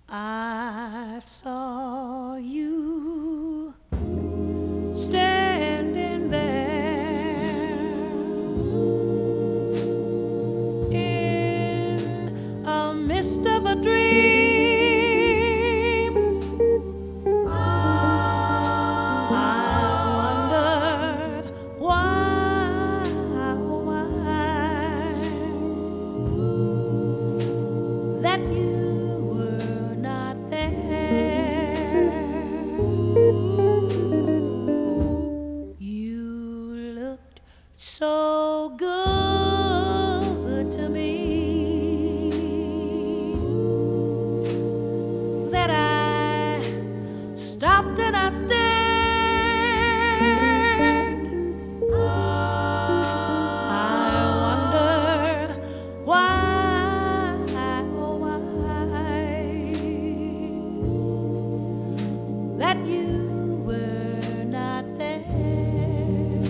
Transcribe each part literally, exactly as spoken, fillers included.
I saw you standing there in a mist of a dream. I wondered why, why that you so good to me that I stopped and I stared. I wondered why, oh why that you were not there.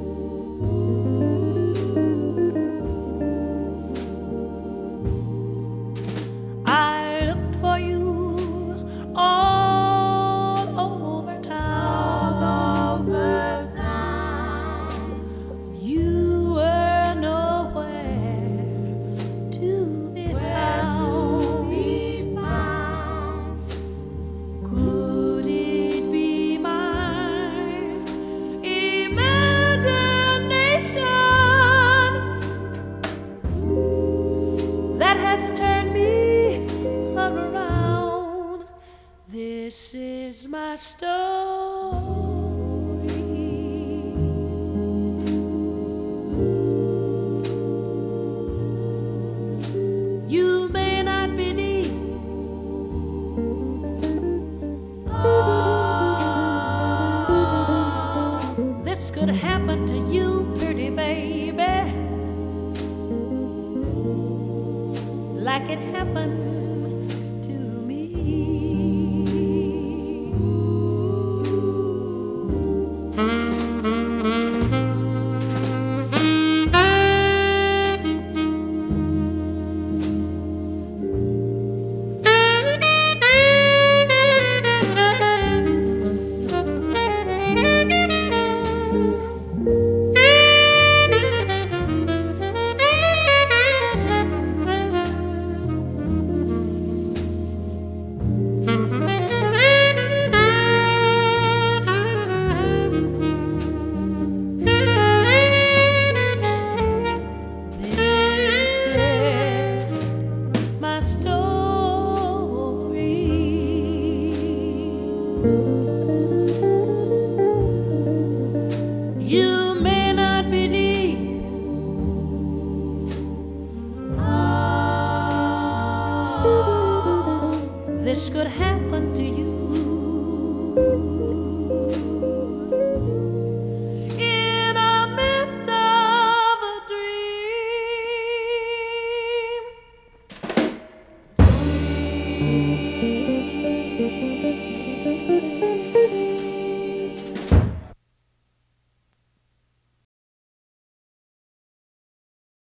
I looked for you all over town, all over town. You were nowhere to be found. Be found. Could it be my imagination that has turned me around? This is my story. You may not believe oh, this could happen to you, pretty baby, like it happened to me. You may not believe oh, this could happen